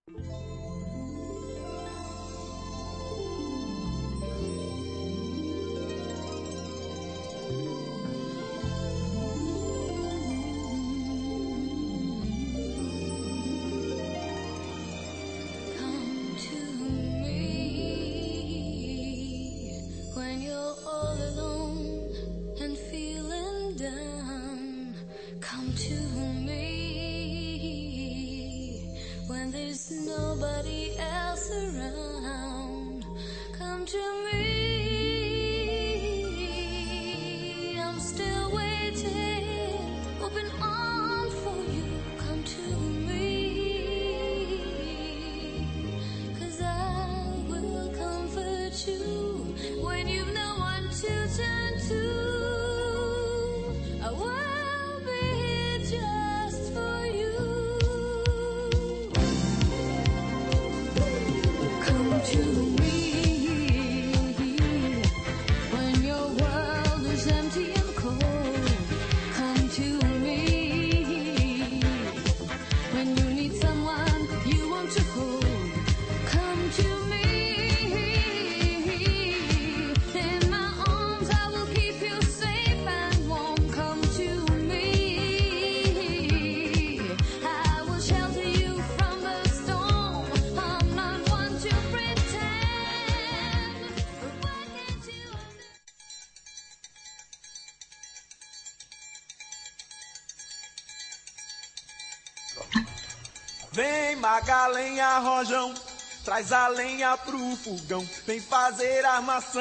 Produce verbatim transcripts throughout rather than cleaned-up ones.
Vem Magalenha Rojão, traz a lenha pro fogão, vem fazer armação.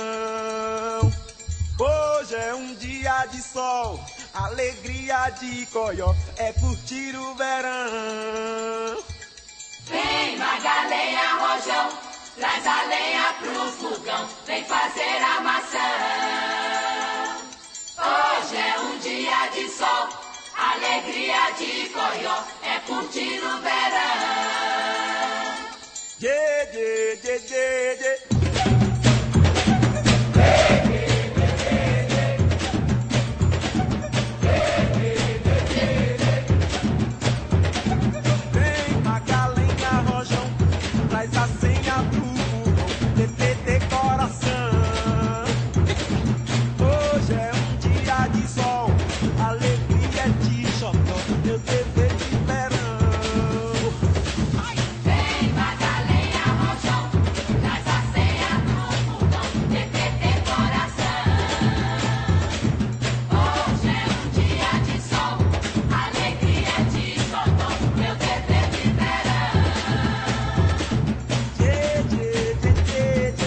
Hoje é um dia de sol, alegria de coió, é curtir o verão. Vem Magalenha Rojão, traz a lenha pro fogão, vem fazer armação. Hoje é um dia de sol, alegria de coió, é curtir o verão. Dê, dê, dê, dê, dê. Vem Magalenha Rojão, traz a senha pro fogão, T T decoração. Hoje é um dia de sol, alegria de xodó, meu dever de verão. Vem Magalenha Rojão, traz a senha pro fogão, T T decoração. Hoje é um dia de sol, alegria de xodó, meu dever de verão. Dê, dê, dê, dê, dê.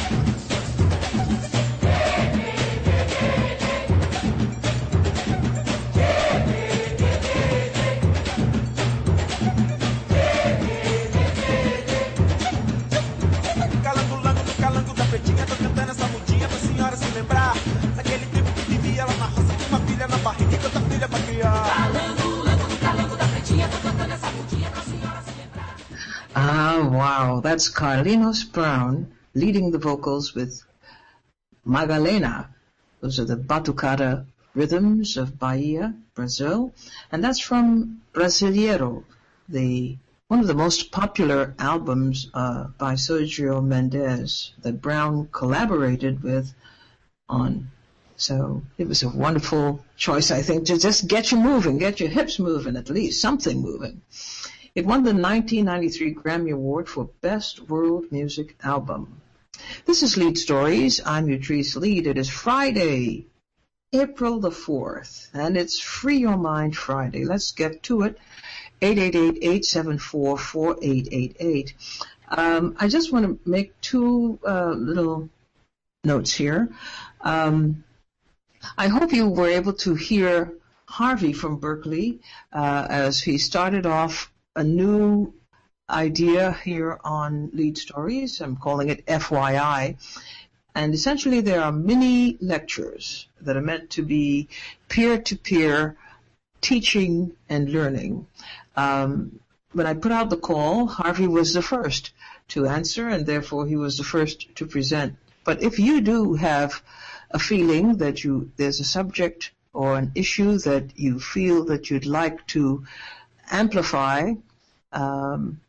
Calango, lango do calango da pretinha, tô cantando essa mudinha pra senhora se lembrar daquele tempo que vivia lá na roça com uma filha na barriga e outra filha pra criar. Calango, lango, calango da pretinha, tô cantando essa mudinha pra senhora se lembrar. Ah, wow. That's Carlinhos Brown leading the vocals with Magalena. Those are the batucada rhythms of Bahia, Brazil. And that's from Brasileiro, the one of the most popular albums uh, by Sergio Mendes that Brown collaborated with on. So it was a wonderful choice, I think, to just get you moving, get your hips moving, at least something moving. It won the nineteen ninety-three Grammy Award for Best World Music Album. This is Lead Stories. I'm Utrice Lead. It is Friday, April the fourth, and it's Free Your Mind Friday. Let's get to it. eight eight eight, eight seven four, four eight eight eight. Um, I just want to make two uh, little notes here. Um, I hope you were able to hear Harvey from Berkeley uh, as he started off a new idea here on Lead Stories. I'm calling it F Y I. And essentially there are mini lectures that are meant to be peer-to-peer teaching and learning. Um, when I put out the call, Harvey was the first to answer, and therefore he was the first to present. But if you do have a feeling that you there's a subject or an issue that you feel that you'd like to amplify, um,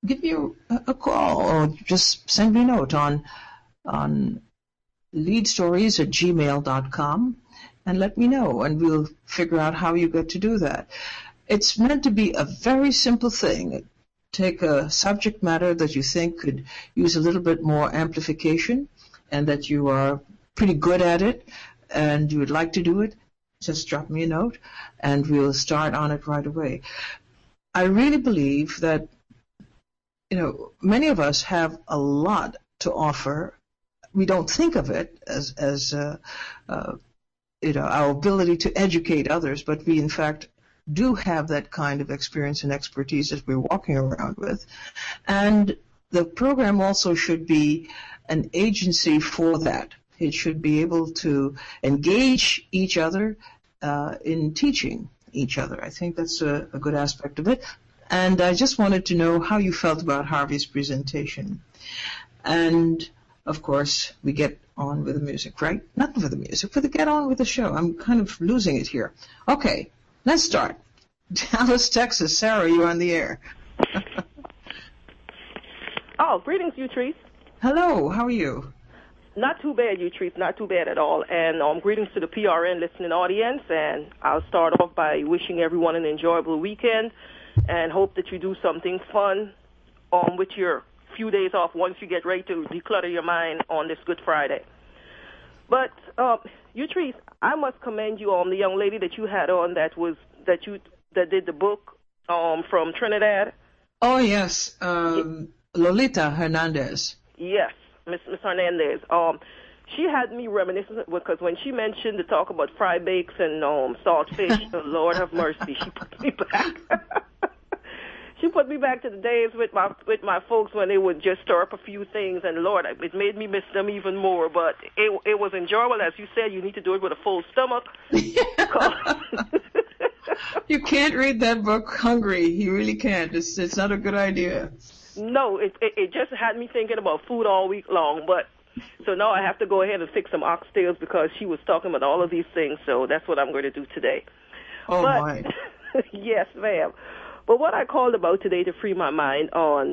give me a, a call or just send me a note on on leadstories at gmail dot com and let me know, and we'll figure out how you get to do that. It's meant to be a very simple thing. Take a subject matter that you think could use a little bit more amplification and that you are pretty good at it and you would like to do it, just drop me a note and we'll start on it right away. I really believe that, you know, many of us have a lot to offer. We don't think of it as, as uh, uh, you know, our ability to educate others, but we, in fact, do have that kind of experience and expertise that we're walking around with. And the program also should be an agency for that. It should be able to engage each other uh, in teaching each other. I think that's a, a good aspect of it. And I just wanted to know how you felt about Harvey's presentation. And, of course, we get on with the music, right? Not with the music, but get on with the show. I'm kind of losing it here. Okay, let's start. Dallas, Texas. Sarah, you're on the air. Oh, greetings, Utrice. Hello, how are you? Not too bad, Utrice, not too bad at all. And um, greetings to the P R N listening audience. And I'll start off by wishing everyone an enjoyable weekend and hope that you do something fun um, with your few days off once you get ready to declutter your mind on this Good Friday. But, uh, Utrice, I must commend you on the young lady that you had on that was that you that did the book um, from Trinidad. Oh, yes, um, Lolita Hernandez. Yes, Miss Miss Hernandez. Um, she had me reminiscing because when she mentioned the talk about fried bakes and um, salt fish, oh, Lord have mercy, she put me back. She put me back to the days with my with my folks when they would just stir up a few things, and Lord, it made me miss them even more. But it it was enjoyable, as you said. You need to do it with a full stomach. You can't read that book hungry. You really can't. It's it's not a good idea. No, it, it it just had me thinking about food all week long. But so now I have to go ahead and fix some oxtails because she was talking about all of these things. So that's what I'm going to do today. Oh but, my! Yes, ma'am. But what I called about today to free my mind on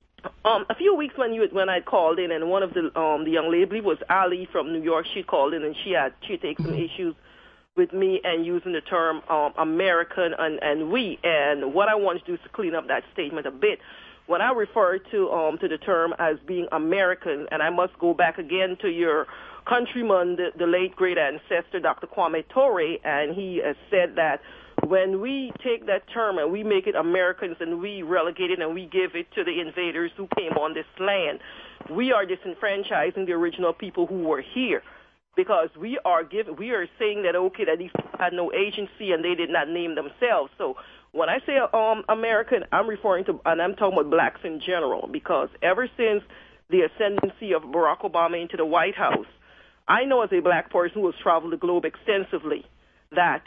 um, a few weeks when you when I called in, and one of the um, the young lady, I believe it was Ali from New York, she called in and she had she taken some issues with me and using the term um, American and, and we. And what I want to do is to clean up that statement a bit. When I refer to um, to the term as being American, and I must go back again to your countryman, the, the late great ancestor, Doctor Kwame Ture, and he has said that when we take that term and we make it Americans and we relegate it and we give it to the invaders who came on this land, we are disenfranchising the original people who were here, because we are giving, we are saying that, okay, that these people had no agency and they did not name themselves. So when I say um, American, I'm referring to, and I'm talking about blacks in general, because ever since the ascendancy of Barack Obama into the White House, I know as a black person who has traveled the globe extensively that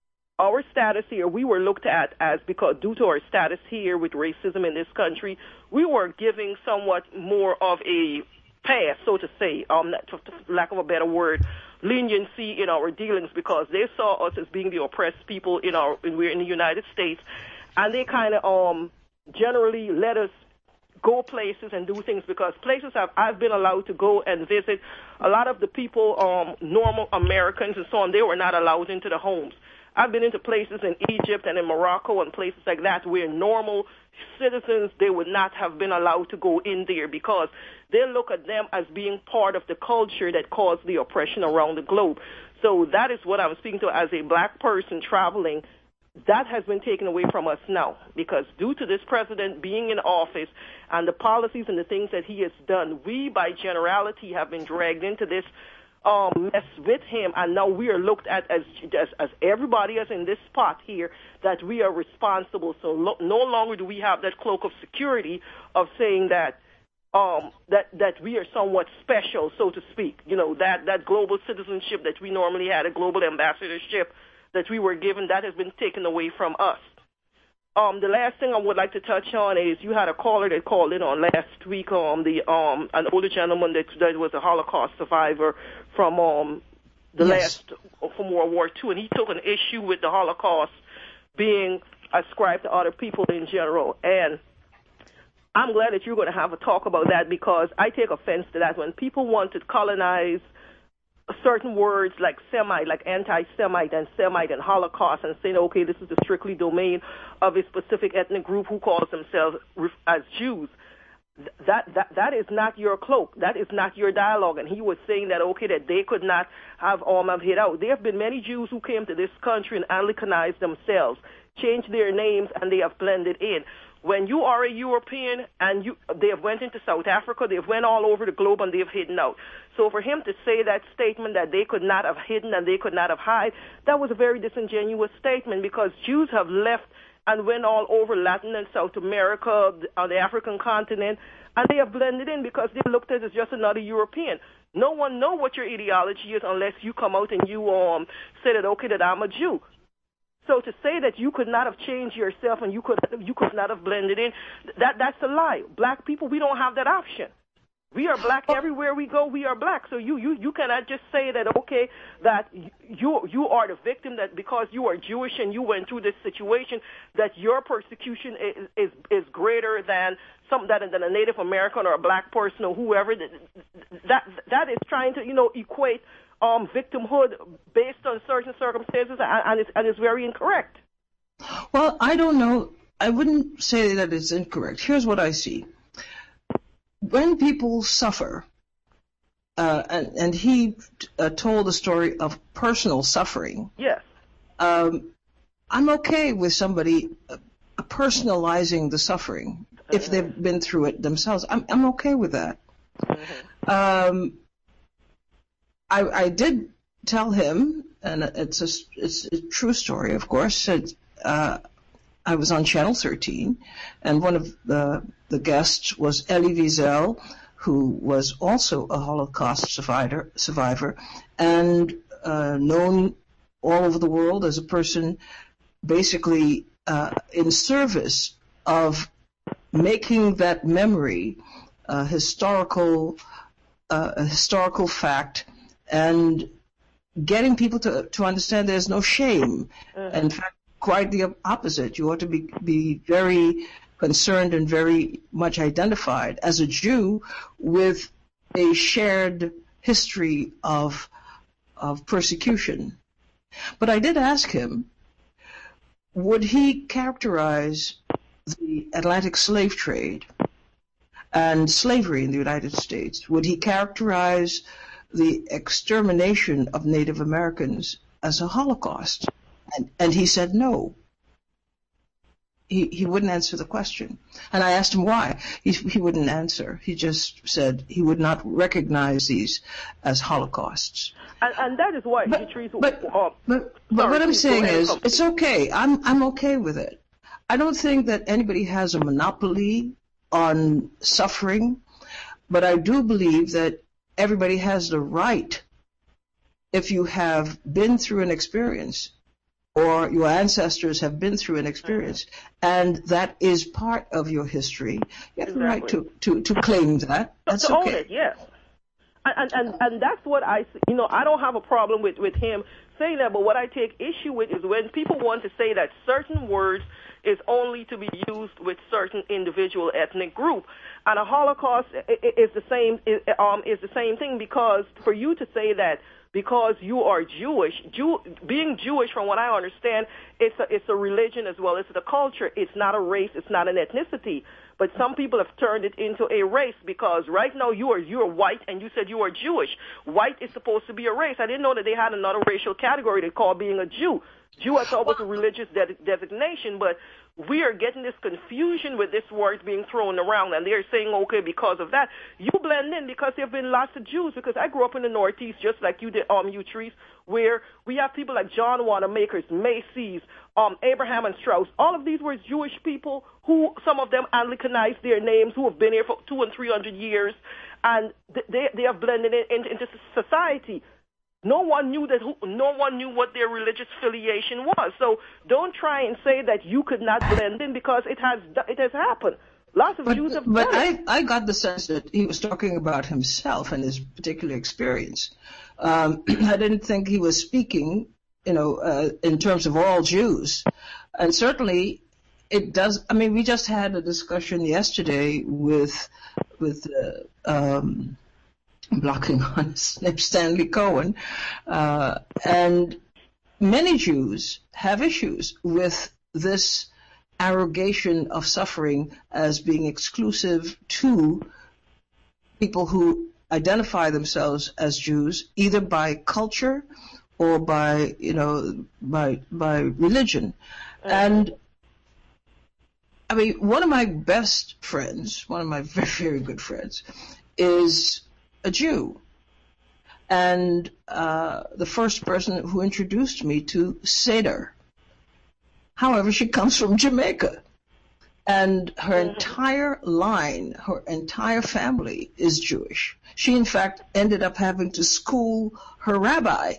our status here, we were looked at as, because due to our status here with racism in this country, we were giving somewhat more of a pass, so to say, um, for lack of a better word, leniency in our dealings, because they saw us as being the oppressed people in our, we're in the United States, and they kind of um, generally let us go places and do things, because places have, I've been allowed to go and visit. A lot of the people, um, normal Americans and so on, they were not allowed into the homes. I've been into places in Egypt and in Morocco and places like that where normal citizens, they would not have been allowed to go in there, because they look at them as being part of the culture that caused the oppression around the globe. So that is what I'm speaking to as a black person traveling. That has been taken away from us now, because due to this president being in office and the policies and the things that he has done, we by generality have been dragged into this Um, mess with him, and now we are looked at as, as as everybody else in this spot here, that we are responsible. So lo- no longer do we have that cloak of security of saying that um, that that we are somewhat special, so to speak. You know, that that global citizenship that we normally had, a global ambassadorship that we were given, that has been taken away from us. Um, the last thing I would like to touch on is you had a caller that called in on last week, um, the um, an older gentleman that, that was a Holocaust survivor from um, the yes. last from World War Two, and he took an issue with the Holocaust being ascribed to other people in general. And I'm glad that you're going to have a talk about that, because I take offense to that. When people want to colonize certain words like Semite, like anti-Semite and Semite and Holocaust, and saying, okay, this is the strictly domain of a specific ethnic group who calls themselves as Jews, that that that is not your cloak. That is not your dialogue. And he was saying that, okay, that they could not have all of it out. There have been many Jews who came to this country and Anglicanized themselves, changed their names, and they have blended in. When you are a European and you, they have went into South Africa, they have went all over the globe and they have hidden out. So for him to say that statement that they could not have hidden and they could not have hide, that was a very disingenuous statement, because Jews have left and went all over Latin and South America, on the African continent, and they have blended in because they looked at it as just another European. No one know what your ideology is unless you come out and you um say that, okay, that I'm a Jew. So to say that you could not have changed yourself and you could you could not have blended in, that that's a lie. Black people, we don't have that option. We are black everywhere we go. We are black. So you, you, you cannot just say that, okay, that you you are the victim, that because you are Jewish and you went through this situation, that your persecution is is, is greater than some that than a Native American or a black person or whoever. That that is trying to, you know, equate um victimhood based on certain circumstances, and, and it's and it's very incorrect. Well, I don't know. I wouldn't say that it's incorrect. Here's what I see. When people suffer, uh, and, and he uh, told a story of personal suffering. Yes. Um, I'm okay with somebody uh, personalizing the suffering mm-hmm. if they've been through it themselves. I'm I'm okay with that. Mm-hmm. Um, I I did tell him, and it's a it's a true story, of course. It, uh, I was on Channel thirteen, and one of the the guests was Elie Wiesel, who was also a Holocaust survivor, survivor and uh, known all over the world as a person basically uh, in service of making that memory a historical, uh, a historical fact, and getting people to, to understand there's no shame. Mm-hmm. In fact, quite the opposite. You ought to be, be very concerned and very much identified as a Jew with a shared history of of persecution. But I did ask him, would he characterize the Atlantic slave trade and slavery in the United States? Would he characterize the extermination of Native Americans as a Holocaust? And, and he said no. He, he wouldn't answer the question. And I asked him why. He, he wouldn't answer. He just said he would not recognize these as holocausts. And, and that is why but, Patrice... But, oh, but, but sorry, what I'm saying is, is, it's okay. I'm, I'm okay with it. I don't think that anybody has a monopoly on suffering, but I do believe that everybody has the right, if you have been through an experience, or your ancestors have been through an experience, and that is part of your history, you have exactly. the right to, to, to claim that. That's to okay. own it, yes. And, and and that's what I, you know, I don't have a problem with, with him saying that, but what I take issue with is when people want to say that certain words is only to be used with certain individual ethnic group. And a Holocaust is the same, is, um, is the same thing, because for you to say that because you are Jewish, Jew, being Jewish, from what I understand, it's a, it's a religion as well. It's a culture. It's not a race. It's not an ethnicity. But some people have turned it into a race, because right now you are you are white and you said you are Jewish. White is supposed to be a race. I didn't know that they had another racial category they call being a Jew. Jew I thought was a religious de- designation, but we are getting this confusion with this word being thrown around, and they're saying, okay, because of that, you blend in, because there have been lots of Jews, because I grew up in the Northeast, just like you did, um, you, Trees, where we have people like John Wanamaker's, Macy's, um, Abraham and Strauss. All of these were Jewish people who, some of them Anglicanized their names, who have been here for two and three hundred years, and they, they have blended in, in, into society. No one knew that. Who, no one knew what their religious affiliation was. So don't try and say that you could not blend in, because it has it has happened. Lots of but, Jews have but done I, it. I got the sense that he was talking about himself and his particular experience. Um, I didn't think he was speaking, you know, uh, in terms of all Jews. And certainly it does. I mean, we just had a discussion yesterday with with uh, um, blocking on his name, Stanley Cohen, uh, and many Jews have issues with this arrogation of suffering as being exclusive to people who identify themselves as Jews, either by culture or by, you know, by by religion. And I mean, one of my best friends, one of my very, very good friends, is a Jew. And uh, the first person who introduced me to Seder. However, she comes from Jamaica. And her entire line, her entire family is Jewish. She, in fact, ended up having to school her rabbi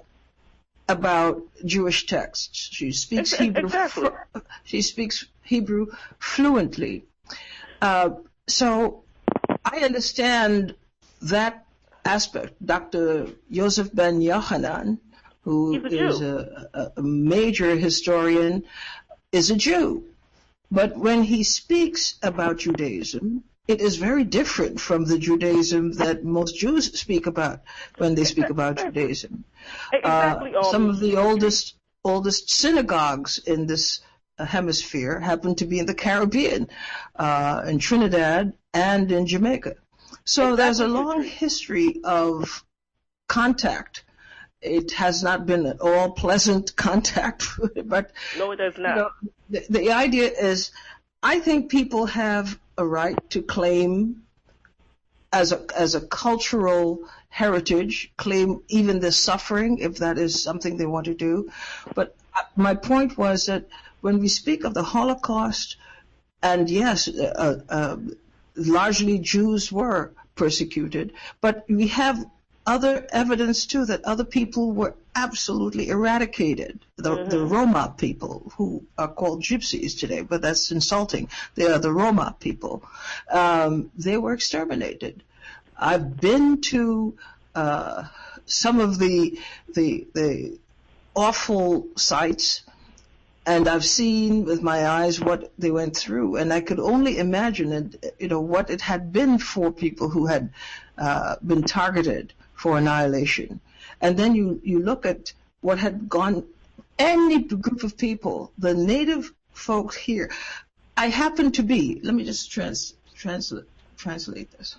about Jewish texts. She speaks Hebrew. Exactly. She speaks Hebrew fluently. Uh, so I understand that aspect. Doctor Yosef Ben Yochanan, who He's a is Jew. a, a major historian, is a Jew. But when he speaks about Judaism, it is very different from the Judaism that most Jews speak about when they speak about Judaism. Exactly. Uh, um, some of the oldest oldest synagogues in this uh, hemisphere happen to be in the Caribbean, uh, in Trinidad and in Jamaica. So Exactly. there's a long history of contact. It has not been at all pleasant contact, but No, it does not. you know, the, the idea is, I think people have a right to claim as a as a cultural heritage, claim even the suffering if that is something they want to do. But my point was that when we speak of the Holocaust, and yes, uh, uh, largely Jews were persecuted, but we have other evidence too that other people were absolutely eradicated. The, mm-hmm. the Roma people, who are called gypsies today, but that's insulting. They are the Roma people. Um, they were exterminated. I've been to uh, some of the the the awful sites, and I've seen with my eyes what they went through, and I could only imagine it, you know, what it had been for people who had uh, been targeted for annihilation. And then you, you look at what had gone, any group of people, the native folks here. I happen to be, let me just trans, translate, translate this.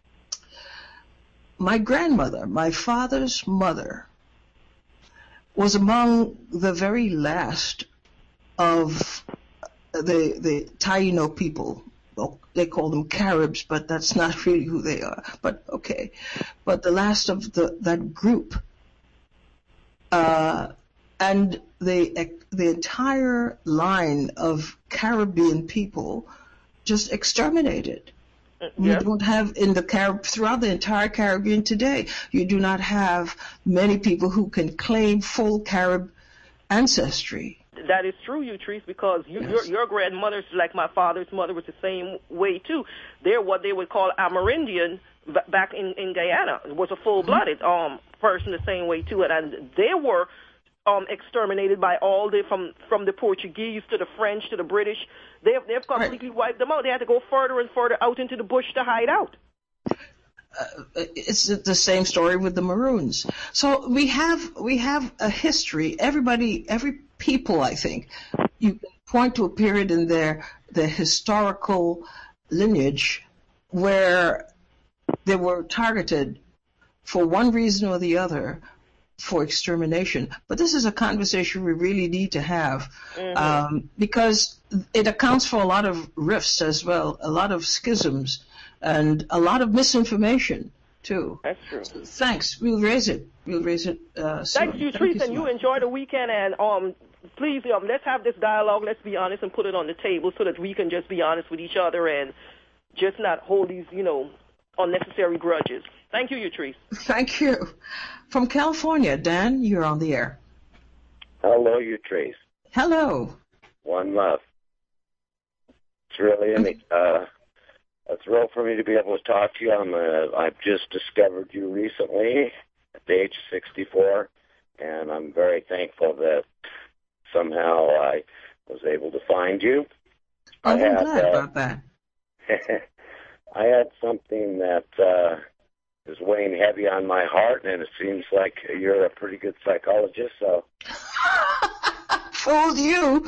My grandmother, my father's mother, was among the very last of the, the Taino people. Well, they call them Caribs, but that's not really who they are. But okay, but the last of the that group, uh, and the the entire line of Caribbean people just exterminated. Yeah. You don't have in the Carib throughout the entire Caribbean today. You do not have many people who can claim full Carib ancestry. That is true, Utrice, because you, Yes. your your grandmother's, like my father's mother, was the same way too. They're what they would call Amerindian b- back in, in Guyana. It was a full-blooded um person the same way too, and, and they were um exterminated by all the from from the Portuguese to the French to the British. They've they've completely right. wiped them out. They had to go further and further out into the bush to hide out. Uh, it's the same story with the Maroons. So we have we have a history. Everybody, every people, I think, you can point to a period in their their historical lineage where they were targeted for one reason or the other for extermination. But this is a conversation we really need to have, mm-hmm. um, because it accounts for a lot of rifts as well, a lot of schisms, and a lot of misinformation too. That's true. So thanks. We'll raise it. We'll raise it uh, soon. Thanks, you, Therese, and you enjoy the weekend. And um, please, um, let's have this dialogue. Let's be honest and put it on the table so that we can just be honest with each other and just not hold these, you know, unnecessary grudges. Thank you, Utrice. Thank you. From California, Dan, you're on the air. Hello, Utrice. Hello. One love. It's really an, uh, a thrill for me to be able to talk to you. I'm a, I've just discovered you recently at the age of sixty-four, and I'm very thankful that somehow I was able to find you. I'm I had, glad uh, about that. I had something that uh, is weighing heavy on my heart, and it seems like you're a pretty good psychologist, so. Fooled you.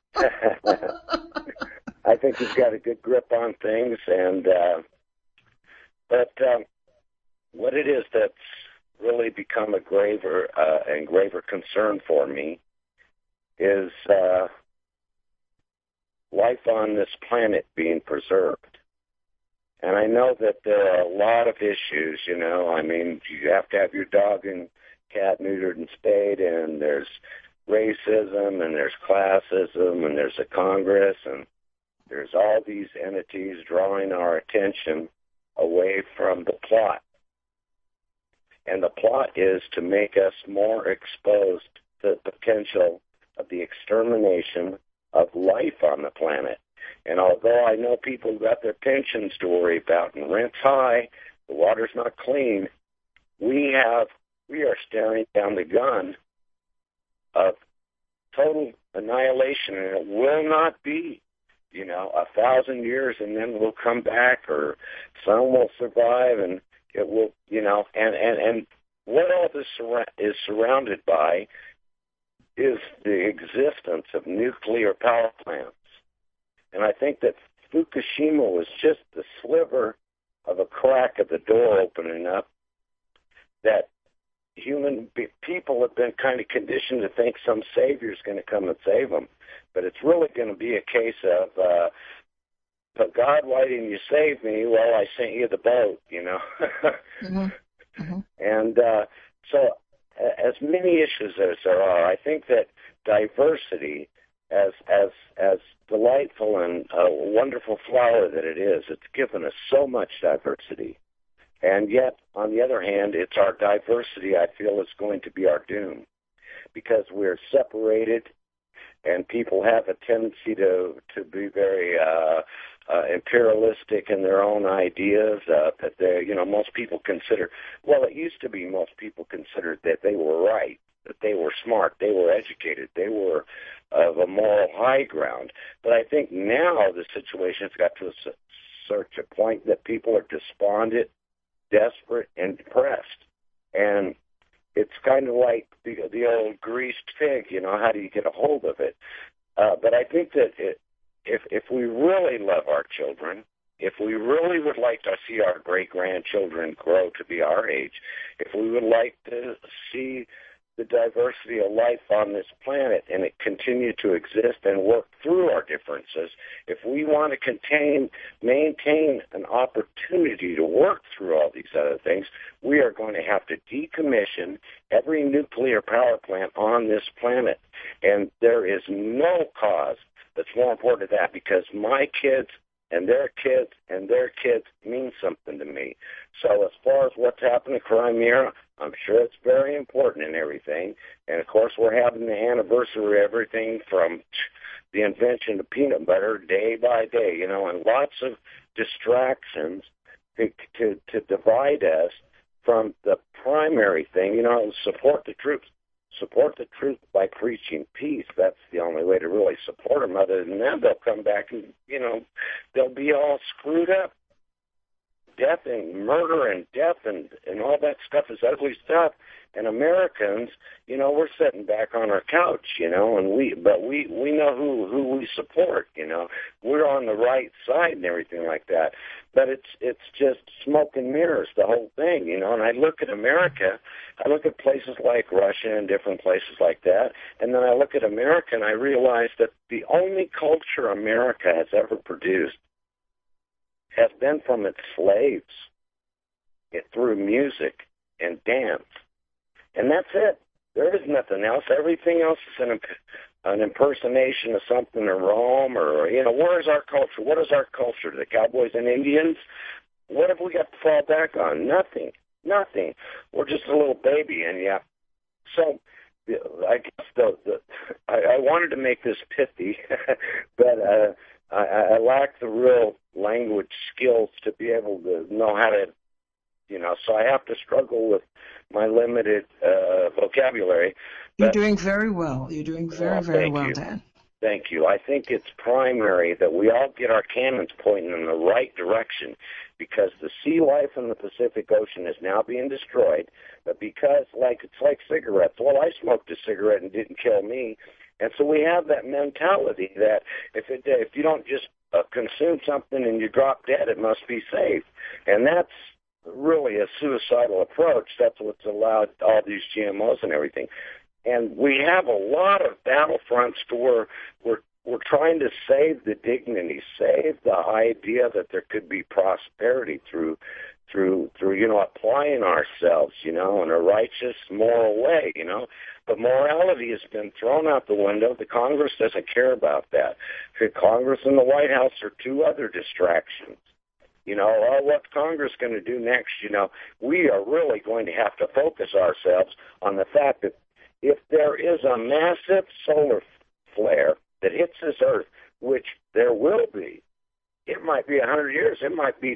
I think you've got a good grip on things, and uh, but um, what it is that's really become a graver uh, and graver concern for me is uh, life on this planet being preserved. And I know that there are a lot of issues, you know. I mean, you have to have your dog and cat neutered and spayed, and there's racism, and there's classism, and there's a Congress, and there's all these entities drawing our attention away from the plot. And the plot is to make us more exposed to the potential of the extermination of life on the planet. And although I know people got their pensions to worry about and rent's high, the water's not clean, we have, we are staring down the gun of total annihilation, and it will not be, you know, a thousand years and then we'll come back, or some will survive, and it will, you know, and, and, and what all this sur- is surrounded by is the existence of nuclear power plants. And I think that Fukushima was just the sliver of a crack of the door opening up, that human be- people have been kind of conditioned to think some savior's going to come and save them. But it's really going to be a case of, uh, but God, why didn't you save me? Well, I sent you the boat, you know. Mm-hmm. Mm-hmm. And uh, so as many issues as there are, I think that diversity, as as as delightful and a wonderful flower that it is, it's given us so much diversity. And yet, on the other hand, it's our diversity, I feel, is going to be our doom, because we're separated, and people have a tendency to to be very uh, uh, imperialistic in their own ideas. Uh, that they, you know, most people consider. Well, it used to be most people considered that they were right, that they were smart, they were educated, they were of a moral high ground. But I think now the situation's got to a, such a point that people are despondent, desperate, and depressed. And it's kind of like the, the old greased pig, you know, how do you get a hold of it? Uh, but I think that it, if if we really love our children, if we really would like to see our great-grandchildren grow to be our age, if we would like to see the diversity of life on this planet and it continue to exist and work through our differences, if we want to contain, maintain an opportunity to work through all these other things, we are going to have to decommission every nuclear power plant on this planet. And there is no cause that's more important than that, because my kids and their kids and their kids mean something to me. So as far as what's happened in Crimea, I'm sure it's very important and everything. And, of course, we're having the anniversary of everything from the invention of peanut butter day by day, you know, and lots of distractions to, to, to divide us from the primary thing, you know, support the troops. Support the truth by preaching peace. That's the only way to really support them. Other than that, they'll come back and, you know, they'll be all screwed up. Death and murder and death and, and all that stuff is ugly stuff. And Americans, you know, we're sitting back on our couch, you know, and we, but we, we know who, who we support, you know. We're on the right side and everything like that. But it's, it's just smoke and mirrors, the whole thing, you know. And I look at America, I look at places like Russia and different places like that, and then I look at America and I realize that the only culture America has ever produced has been from its slaves, it, through music and dance. And that's it. There is nothing else. Everything else is an, imp- an impersonation of something in Rome, or, you know, where is our culture? What is our culture? The cowboys and Indians? What have we got to fall back on? Nothing. Nothing. We're just a little baby, and yeah. So I guess the, the I, I wanted to make this pithy, but uh, I, I lack the real language skills to be able to know how to, you know, so I have to struggle with my limited uh, vocabulary. You're But, doing very well. You're doing very, well, very thank well, you. Dan. Thank you. I think it's primary that we all get our cannons pointing in the right direction, because the sea life in the Pacific Ocean is now being destroyed. But because, like, it's like cigarettes. Well, I smoked a cigarette and it didn't kill me. And so we have that mentality that if it, if you don't just uh, consume something and you drop dead, it must be safe. And that's really a suicidal approach. That's what's allowed all these G M Os and everything. And we have a lot of battlefronts to where we're, we're trying to save the dignity, save the idea that there could be prosperity through, through, through, you know, applying ourselves, you know, in a righteous, moral way, you know. But morality has been thrown out the window. The Congress doesn't care about that. The Congress and the White House are two other distractions. You know, oh, what's Congress going to do next? You know, we are really going to have to focus ourselves on the fact that if there is a massive solar flare that hits this Earth, which there will be, it might be a hundred years, it might be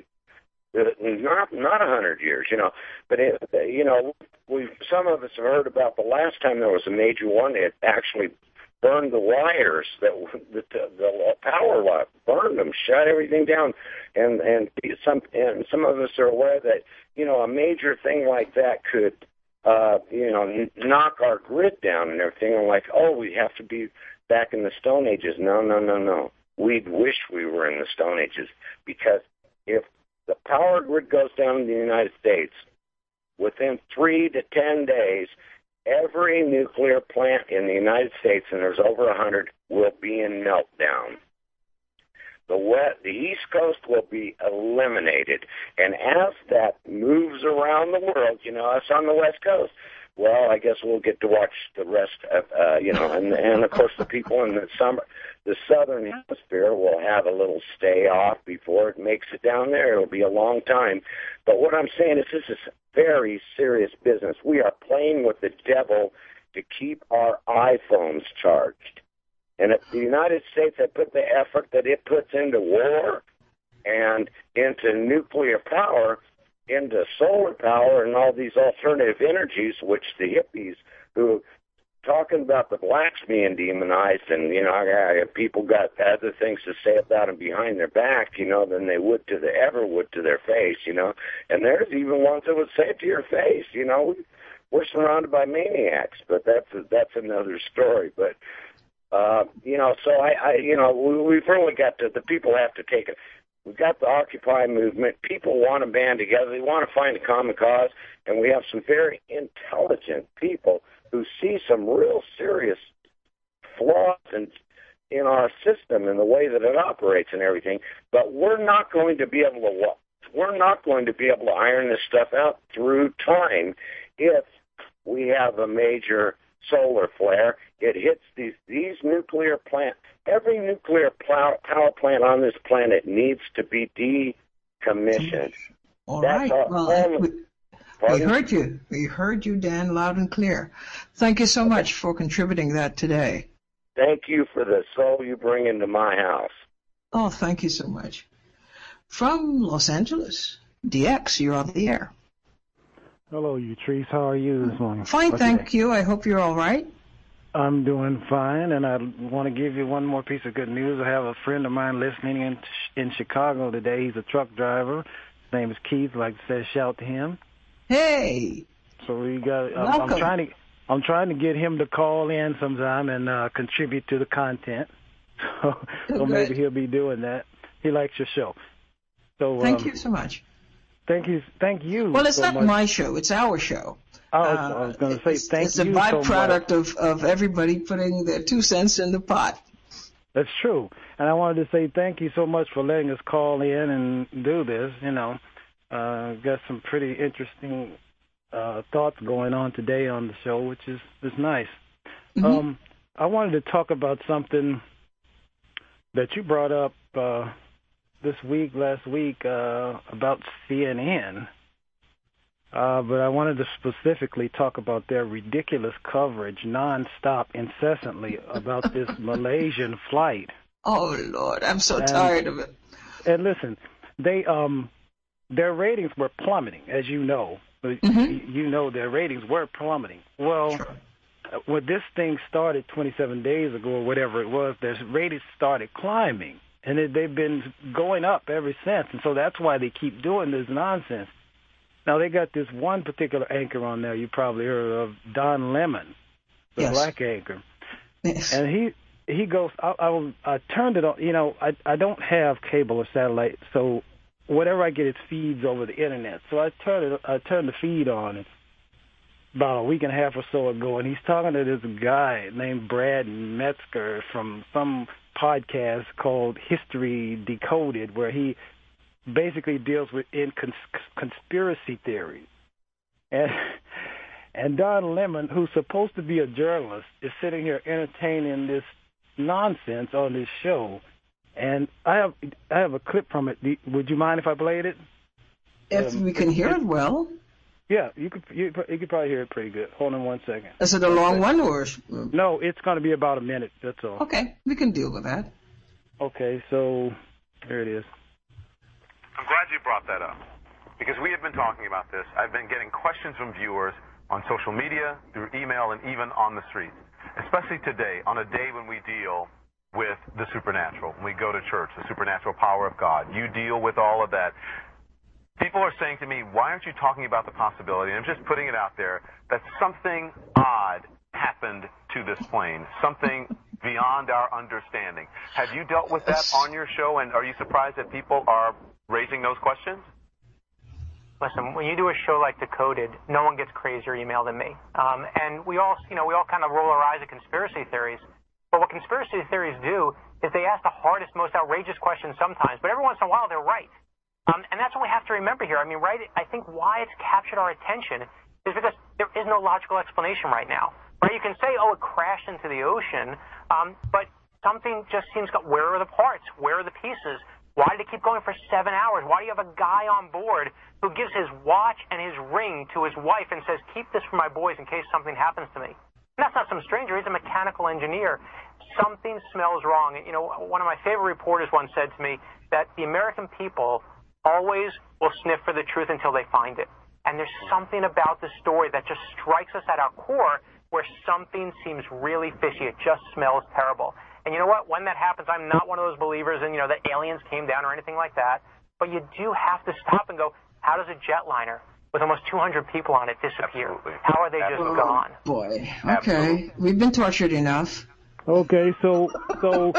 not not a hundred years, you know. But it, you know, we some of us have heard about the last time there was a major one. It actually burned the wires that the, the, the power line, burned them, shut everything down, and and some and some of us are aware that, you know, a major thing like that could. Uh, you know, knock our grid down and everything. I'm like, oh, we have to be back in the Stone Ages. No, no, no, no. We'd wish we were in the Stone Ages, because if the power grid goes down in the United States, within three to ten days, every nuclear plant in the United States, and there's over a hundred, will be in meltdown. The west, the East Coast will be eliminated. And as that moves around the world, you know, us on the West Coast, well, I guess we'll get to watch the rest of, uh, you know, and, and of course the people in the summer, the southern hemisphere will have a little stay off before it makes it down there. It'll be a long time. But what I'm saying is this is very serious business. We are playing with the devil to keep our iPhones charged. And if the United States had put the effort that it puts into war and into nuclear power, into solar power and all these alternative energies, which the hippies who talking about the blacks being demonized, and, you know, I, I, people got other things to say about them behind their back, you know, than they would to the ever would to their face, you know. And there's even ones that would say it to your face, you know. We're surrounded by maniacs, but that's that's another story. But Uh, you know, so I, I, you know, we, we've really got to, the people have to take it. We've got the Occupy movement. People want to band together. They want to find a common cause. And we have some very intelligent people who see some real serious flaws in, in our system and the way that it operates and everything. But we're not going to be able to, we're not going to be able to iron this stuff out through time if we have a major solar flare. It hits these these nuclear plants. Every nuclear power plant on this planet needs to be decommissioned. All That's right. our Well, only, we, we heard you. We heard you, Dan, loud and clear. Thank you so okay. much for contributing that today. Thank you for the soul you bring into my house. Oh, thank you so much. From Los Angeles, D X, you're on the air. Hello, Utrice. How are you this morning? Fine, What's thank you. I hope you're all right. I'm doing fine, and I want to give you one more piece of good news. I have a friend of mine listening in in Chicago today. He's a truck driver. His name is Keith. Like I said, shout to him. Hey. So we got. I'm, Welcome. I'm trying to. I'm trying to get him to call in sometime and uh, contribute to the content. So, so maybe he'll be doing that. He likes your show. So thank um, you so much. Thank you. Thank you. Well, it's so not much. my show. It's our show. Oh, Uh, I was going to say it's, thank it's you. It's a byproduct so of, of everybody putting their two cents in the pot. That's true. And I wanted to say thank you so much for letting us call in and do this. You know, uh, got some pretty interesting uh, thoughts going on today on the show, which is, is nice. Mm-hmm. Um, I wanted to talk about something that you brought up uh, this week, last week, uh, about C N N. Uh, but I wanted to specifically talk about their ridiculous coverage, nonstop, incessantly, about this Malaysian flight. Oh, Lord, I'm so and, tired of it. And listen, they um, their ratings were plummeting, as you know. Mm-hmm. You know their ratings were plummeting. Well, Sure. when this thing started twenty-seven days ago or whatever it was, their ratings started climbing, and it, they've been going up ever since. And so that's why they keep doing this nonsense. Now, they got this one particular anchor on there you probably heard of, Don Lemon, the yes. black anchor. Yes. And he he goes, I, I, I turned it on. You know, I, I don't have cable or satellite, so whatever I get, it feeds over the Internet. So I turned it, I turned the feed on about a week and a half or so ago, and he's talking to this guy named Brad Metzger from some podcast called History Decoded, where he basically deals with in cons- conspiracy theories. And and Don Lemon, who's supposed to be a journalist, is sitting here entertaining this nonsense on this show. And I have I have a clip from it. Would you mind if I played it? If um, we can hear it well. Yeah, you could you, you could probably hear it pretty good. Hold on one second. Is it a long one or? No, it's going to be about a minute. That's all. Okay, we can deal with that. Okay, so here it is. I'm glad you brought that up, because we have been talking about this. I've been getting questions from viewers on social media, through email, and even on the streets, especially today, on a day when we deal with the supernatural. When we go to church, the supernatural power of God. You deal with all of that. People are saying to me, why aren't you talking about the possibility, and I'm just putting it out there, that something odd happened to this plane, something beyond our understanding. Have you dealt with that on your show, and are you surprised that people are raising those questions? Listen, when you do a show like Decoded, no one gets crazier email than me. Um, and we all, you know, we all kind of roll our eyes at conspiracy theories. But what conspiracy theories do is they ask the hardest, most outrageous questions sometimes. But every once in a while, they're right. Um, and that's what we have to remember here. I mean, right? I think why it's captured our attention is because there is no logical explanation right now. Right? You can say, oh, it crashed into the ocean, um, but something just seems to, where are the parts? Where are the pieces? Why did it keep going for seven hours? Why do you have a guy on board who gives his watch and his ring to his wife and says, keep this for my boys in case something happens to me? And that's not some stranger. He's a mechanical engineer. Something smells wrong. You know, one of my favorite reporters once said to me that the American people always will sniff for the truth until they find it. And there's something about the story that just strikes us at our core where something seems really fishy. It just smells terrible. And you know what? When that happens, I'm not one of those believers in, you know, that aliens came down or anything like that. But you do have to stop and go, how does a jetliner with almost two hundred people on it disappear? Absolutely. How are they Absolutely. just gone? Boy, okay. Absolutely. We've been tortured enough. Okay, so so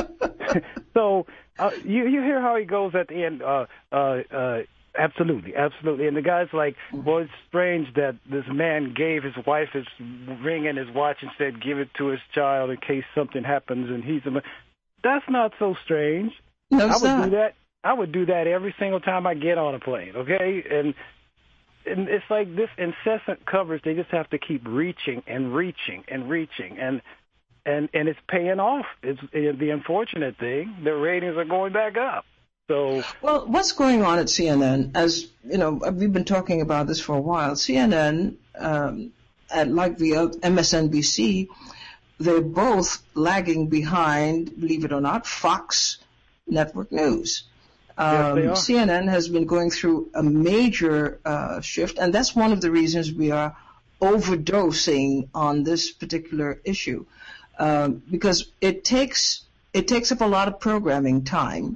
so uh, you you hear how he goes at the end? Uh, uh, uh, absolutely, absolutely. And the guy's like, well, it's strange that this man gave his wife his ring and his watch and said, give it to his child in case something happens. And he's a. That's not so strange. No, I would not. do that. I would do that every single time I get on a plane. Okay, and. And it's like this incessant coverage. They just have to keep reaching and reaching and reaching, and and and it's paying off. It's the unfortunate thing. The ratings are going back up. So, well, what's going on at C N N? As you know, we've been talking about this for a while. C N N, um, and like the M S N B C, they're both lagging behind, believe it or not, Fox Network News. Um, yes, C N N has been going through a major uh, shift, and that's one of the reasons we are overdosing on this particular issue, um, because it takes it takes up a lot of programming time,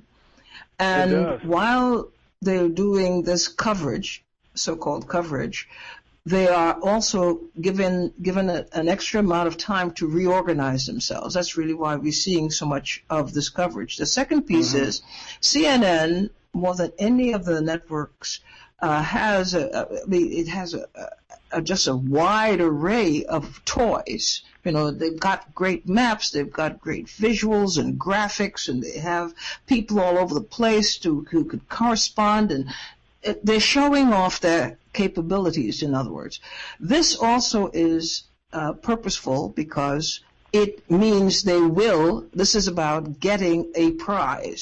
and while they're doing this coverage, so-called coverage, they are also given given a, an extra amount of time to reorganize themselves. That's really why we're seeing so much of this coverage. The second piece mm-hmm. is C N N, more than any of the networks, uh, has a, a, it has a, a, just a wide array of toys. You know, they've got great maps, they've got great visuals and graphics, and they have people all over the place to, who could correspond, and it, they're showing off their capabilities, in other words. This also is uh, purposeful because it means they will, this is about getting a prize.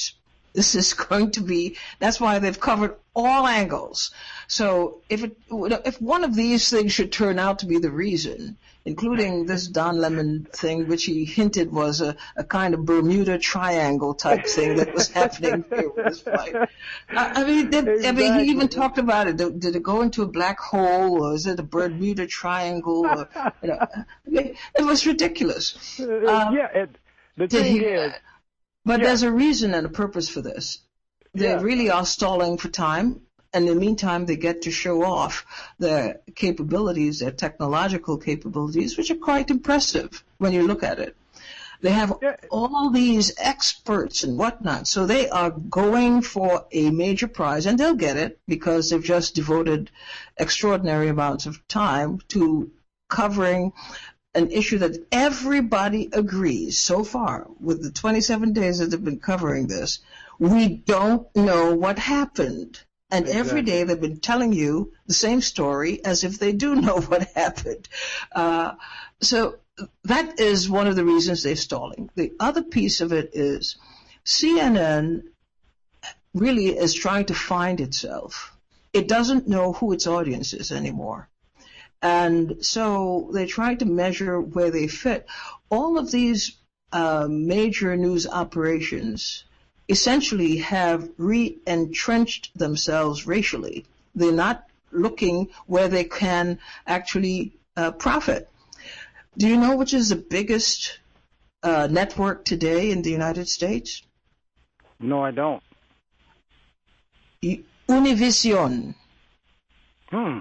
This is going to be, that's why they've covered all angles. So if it, if one of these things should turn out to be the reason, including this Don Lemon thing, which he hinted was a, a kind of Bermuda Triangle type thing that was happening here with this flight. I, I mean, did, exactly. I mean, he even talked about it. Did, did it go into a black hole, or is it a Bermuda Triangle? Or, you know, I mean, it was ridiculous. Um, yeah, it, the thing he, is. But yeah. there's a reason and a purpose for this. They yeah. really are stalling for time. And in the meantime, they get to show off their capabilities, their technological capabilities, which are quite impressive when you look at it. They have yeah. all these experts and whatnot. So they are going for a major prize, and they'll get it because they've just devoted extraordinary amounts of time to covering an issue that everybody agrees so far with the twenty-seven days that they've been covering this. We don't know what happened. And exactly. every day they've been telling you the same story as if they do know what happened. Uh, so that is one of the reasons they're stalling. The other piece of it is C N N really is trying to find itself. It doesn't know who its audience is anymore. And so they try to measure where they fit. All of these uh, major news operations essentially have re-entrenched themselves racially. They're not looking where they can actually uh, profit. Do you know which is the biggest uh, network today in the United States? No, I don't. Univision. Hmm.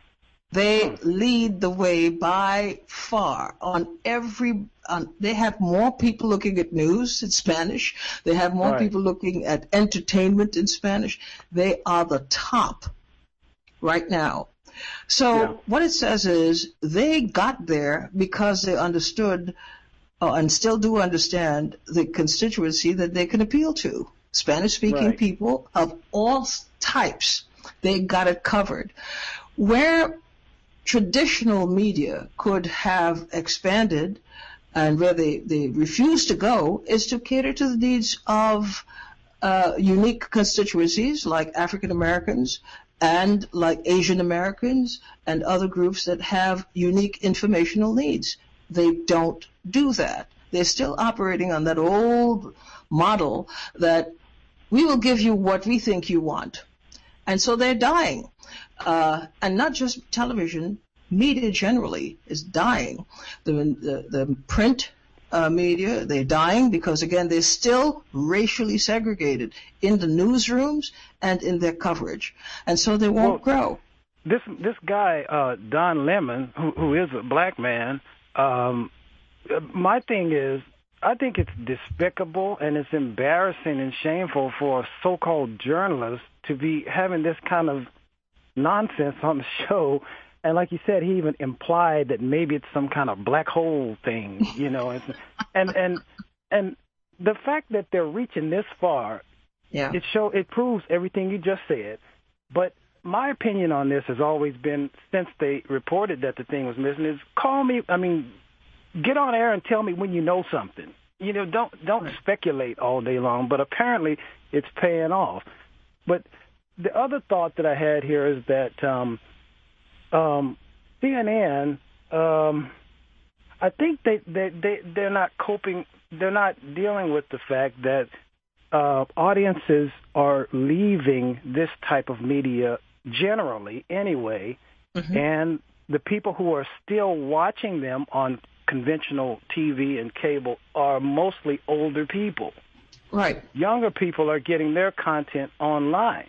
They lead the way by far on every, on, they have more people looking at news in Spanish. They have more right. people looking at entertainment in Spanish. They are the top right now. So yeah. what it says is they got there because they understood uh, and still do understand the constituency that they can appeal to. Spanish-speaking right. people of all types. They got it covered. Where traditional media could have expanded and where they, they refuse to go is to cater to the needs of uh, unique constituencies like African Americans and like Asian Americans and other groups that have unique informational needs. They don't do that. They're still operating on that old model that we will give you what we think you want. And so they're dying. Uh, and not just television, media generally is dying. The, the, the print uh, media, they're dying because, again, they're still racially segregated in the newsrooms and in their coverage. And so they won't well, grow. This this guy, uh, Don Lemon, who, who is a black man, um, my thing is, I think it's despicable and it's embarrassing and shameful for a so-called journalist to be having this kind of nonsense on the show. And like you said, he even implied that maybe it's some kind of black hole thing, you know. and and and, and the fact that they're reaching this far, yeah. it show it proves everything you just said. But my opinion on this has always been, since they reported that the thing was missing, is call me. I mean, get on air and tell me when you know something. You know, don't don't right. speculate all day long. But apparently, it's paying off. But the other thought that I had here is that um, um, C N N, um, I think they, they, they, they're not coping, they're not dealing with the fact that uh, audiences are leaving this type of media generally anyway, mm-hmm. and the people who are still watching them on conventional T V and cable are mostly older people. Right. Younger people are getting their content online.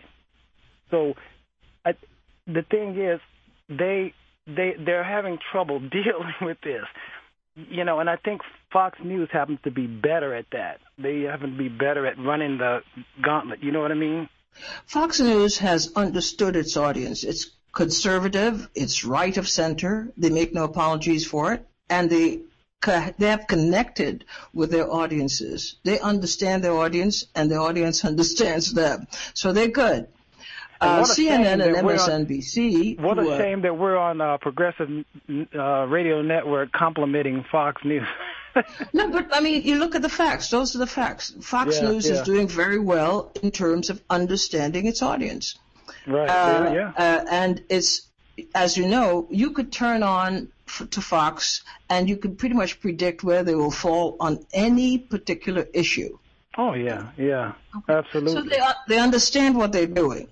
So I, the thing is, they they they're having trouble dealing with this, you know. And I think Fox News happens to be better at that. They happen to be better at running the gauntlet. You know what I mean? Fox News has understood its audience. It's conservative. It's right of center. They make no apologies for it, and they they have connected with their audiences. They understand their audience, and their audience understands them. So they're good. Uh, C N N and M S N B C. On, what a shame that we're on uh, Progressive uh, Radio Network complimenting Fox News. No, but I mean, you look at the facts. Those are the facts. Fox yeah, News yeah. is doing very well in terms of understanding its audience. Right. Uh, yeah. yeah. Uh, and it's, as you know, you could turn on f- to Fox and you could pretty much predict where they will fall on any particular issue. Oh yeah, yeah, absolutely. So they uh, they understand what they're doing.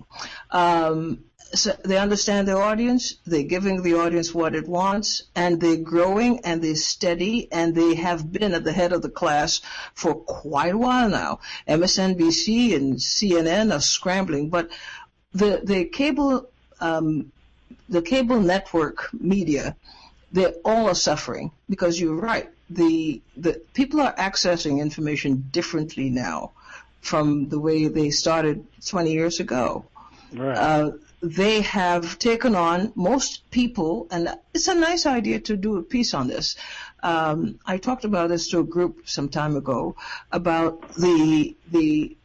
Um, so they understand their audience. They're giving the audience what it wants, and they're growing and they're steady, and they have been at the head of the class for quite a while now. M S N B C and C N N are scrambling, but the the cable um, the cable network media, they all are suffering because you're right. The the people are accessing information differently now from the way they started twenty years ago. Right. Uh, they have taken on most people, and it's a nice idea to do a piece on this. Um, I talked about this to a group some time ago about the the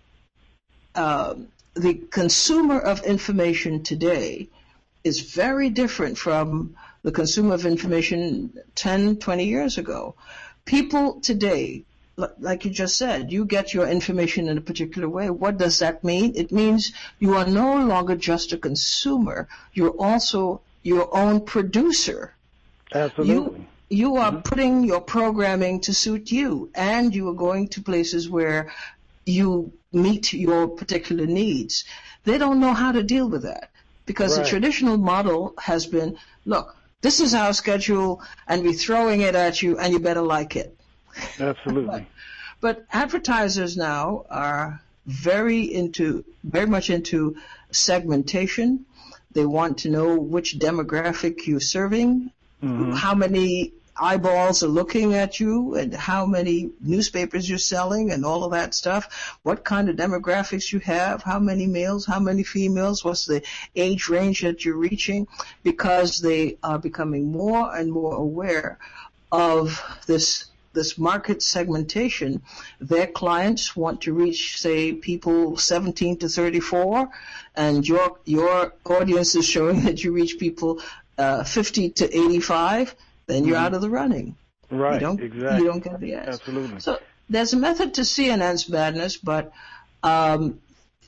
uh, the consumer of information today is very different from the consumer of information ten, twenty years ago. People today, like you just said, you get your information in a particular way. What does that mean? It means you are no longer just a consumer. You're also your own producer. Absolutely. You, you are mm-hmm. putting your programming to suit you, and you are going to places where you meet your particular needs. They don't know how to deal with that because right. the traditional model has been, look, this is our schedule, and we're throwing it at you, and you better like it. Absolutely. but, but advertisers now are very into, very much into segmentation. They want to know which demographic you're serving, mm-hmm. how many eyeballs are looking at you, and how many newspapers you're selling, and all of that stuff. What kind of demographics you have, how many males, how many females, what's the age range that you're reaching, because they are becoming more and more aware of this this market segmentation. Their clients want to reach, say, people seventeen to thirty-four, and your your audience is showing that you reach people uh, fifty to eighty-five. Then you're mm-hmm. out of the running. Right, you don't, exactly. You don't get the ads. Absolutely. So there's a method to C N N's madness, but um,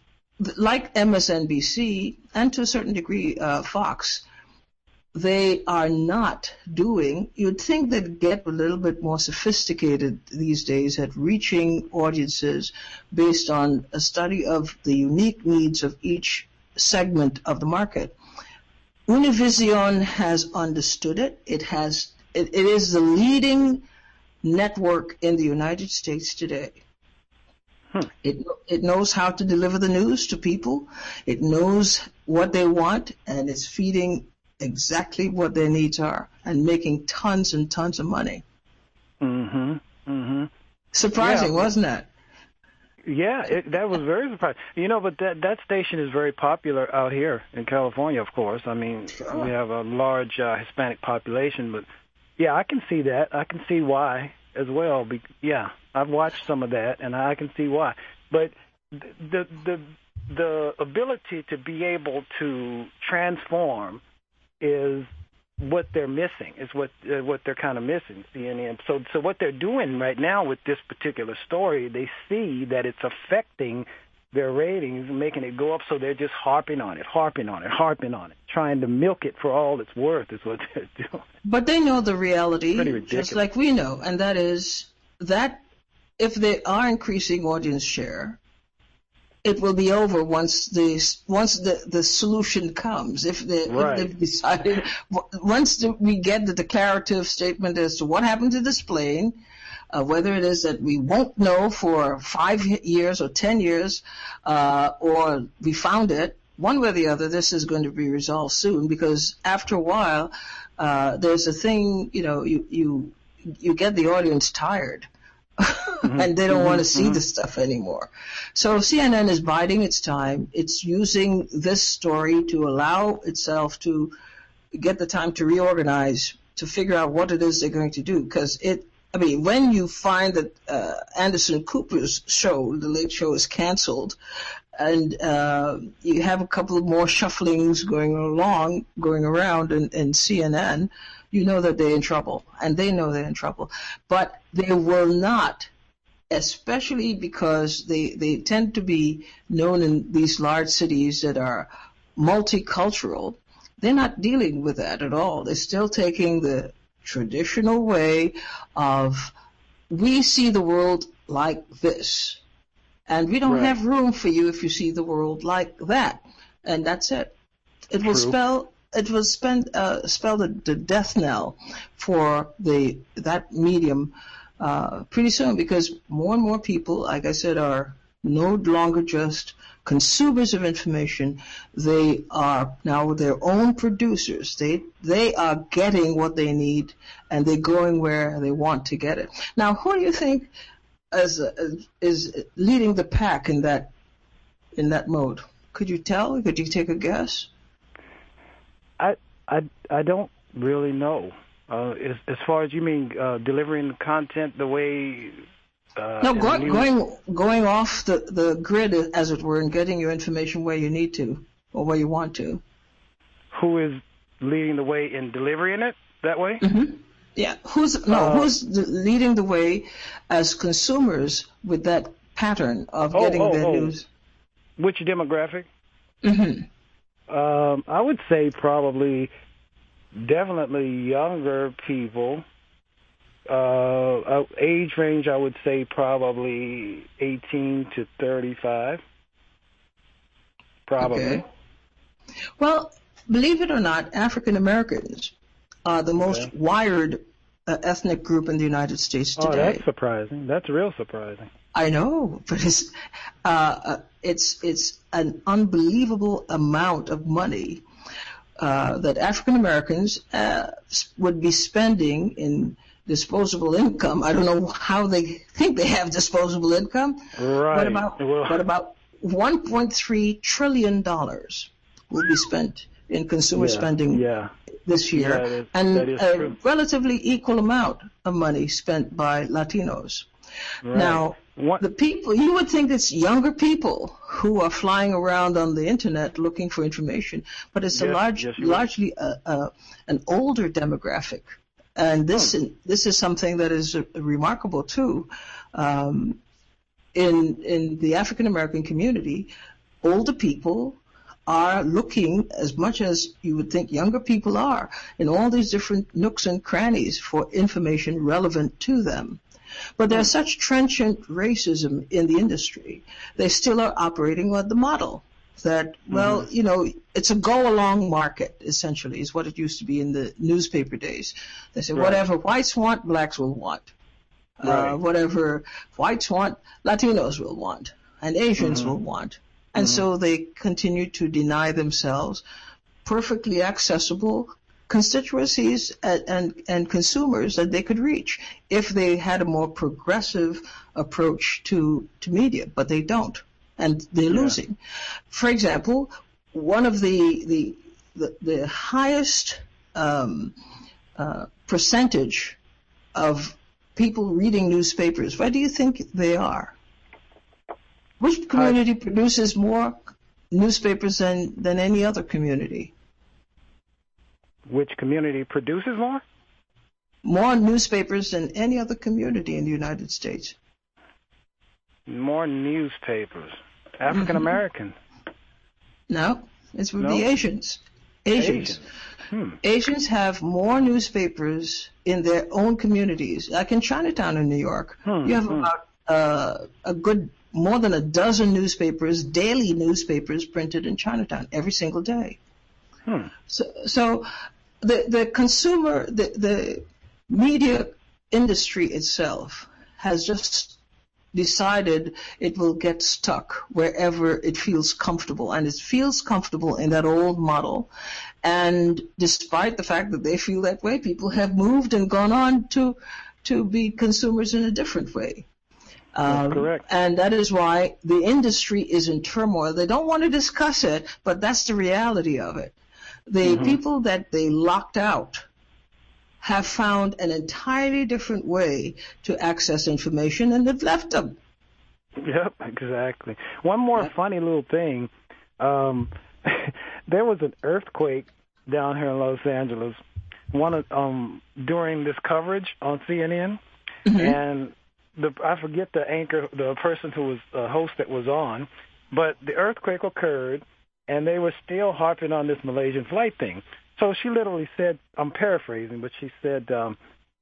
like M S N B C and to a certain degree uh, Fox, they are not doing, you'd think they'd get a little bit more sophisticated these days at reaching audiences based on a study of the unique needs of each segment of the market. Univision has understood it. It has. It, it is the leading network in the United States today. Hmm. It it knows how to deliver the news to people. It knows what they want, and it's feeding exactly what their needs are and making tons and tons of money. Mm-hmm. Mm-hmm. Surprising, yeah. wasn't it? Yeah, it, that was very surprising. You know, but that that station is very popular out here in California, of course. I mean, sure. we have a large uh, Hispanic population, but yeah, I can see that. I can see why as well. Be, yeah, I've watched some of that, and I can see why. But the the the ability to be able to transform is what they're missing, is what uh, what they're kind of missing, C N N. So so what they're doing right now with this particular story, they see that it's affecting their ratings and making it go up, so they're just harping on it, harping on it, harping on it, trying to milk it for all it's worth is what they're doing. But they know the reality, Pretty ridiculous. just like we know, and that is that if they are increasing audience share, it will be over once the once the, the solution comes. If, they, right. if they've decided, once the, we get the declarative statement as to what happened to this plane, uh, whether it is that we won't know for five years or ten years, uh, or we found it, one way or the other, this is going to be resolved soon, because after a while, uh, there's a thing, you know, you you you get the audience tired. Mm-hmm. And they don't mm-hmm. want to see mm-hmm. the stuff anymore. So C N N is biding its time. It's using this story to allow itself to get the time to reorganize, to figure out what it is they're going to do. Because it, I mean, when you find that uh, Anderson Cooper's show, The Late Show, is canceled, and uh, you have a couple of more shufflings going along, going around in, in C N N, you know that they're in trouble, and they know they're in trouble. But they will not, especially because they, they tend to be known in these large cities that are multicultural. They're not dealing with that at all. They're still taking the traditional way of, we see the world like this, and we don't Right. have room for you if you see the world like that, and that's it. It will True. spell it will spend uh, spell the, the death knell for the that medium uh, pretty soon, because more and more people, like I said, are no longer just consumers of information. They are now their own producers. They they are getting what they need, and they're going where they want to get it. Now, who do you think is is, is leading the pack in that in that mode? Could you tell? Could you take a guess? I I I don't really know. Uh, as, as far as you mean, uh, delivering the content the way. Uh, No, in go, the news- going going off the, the grid, as it were, and getting your information where you need to or where you want to. Who is leading the way in delivering it that way? Mm-hmm. Yeah, who's no, Uh, who's the, leading the way as consumers with that pattern of Oh, getting oh, their oh. news? Which demographic? Mm-hmm. Um, I would say probably, definitely younger people. Uh, age range, I would say probably eighteen to thirty-five. Probably. Okay. Well, believe it or not, African Americans are the most Okay. wired uh, ethnic group in the United States today. Oh, that's surprising. That's real surprising. I know, but it's uh, uh, it's it's an unbelievable amount of money uh, that African Americans uh, would be spending in disposable income. I don't know how they think they have disposable income, Right. but about Well- but about one point three trillion dollars will be spent in consumer Yeah, spending Yeah. this year, Yeah, that is- and that is a true. relatively equal amount of money spent by Latinos. Right. Now, What- the people, you would think it's younger people who are flying around on the internet looking for information, but it's a Yes, large, yes, you are. largely a, a, an older demographic. And this, Hmm. this is something that is uh, remarkable too. Um, in, in the African American community, older people are looking, as much as you would think younger people are, in all these different nooks and crannies for information relevant to them. But there's such trenchant racism in the industry. They still are operating on the model that, well, you know, it's a go-along market, essentially, is what it used to be in the newspaper days. They say, Right. whatever whites want, blacks will want. Right. Uh, whatever whites want, Latinos will want, and Asians will want. And so they continue to deny themselves perfectly accessible constituencies and, and, and consumers that they could reach if they had a more progressive approach to, to media, but they don't, and they're Yeah. losing. For example, one of the the the, the highest um, uh, percentage of people reading newspapers, where do you think they are? Which community produces more newspapers than, than any other community? Which community produces more? More newspapers than any other community in the United States. More newspapers. African American. No, it would No? be Asians. Asians. Asians. Hmm. Asians have more newspapers in their own communities. Like in Chinatown in New York, Hmm, you have hmm. about uh, a good, more than a dozen newspapers, daily newspapers printed in Chinatown every single day. Hmm. So, so the the consumer, the the media industry itself has just decided it will get stuck wherever it feels comfortable, and it feels comfortable in that old model. And despite the fact that they feel that way, people have moved and gone on to to be consumers in a different way. That's correct. And that is why the industry is in turmoil. They don't want to discuss it, but that's the reality of it. The Mhm. people that they locked out have found an entirely different way to access information, and they've left them. Yep, exactly. One more yep. funny little thing. Um, there was an earthquake down here in Los Angeles. One of, um during this coverage on C N N, mm-hmm. and the I forget the anchor, the person who was a host that was on, but the earthquake occurred, and they were still harping on this Malaysian flight thing. So she literally said, I'm paraphrasing, but she said, um,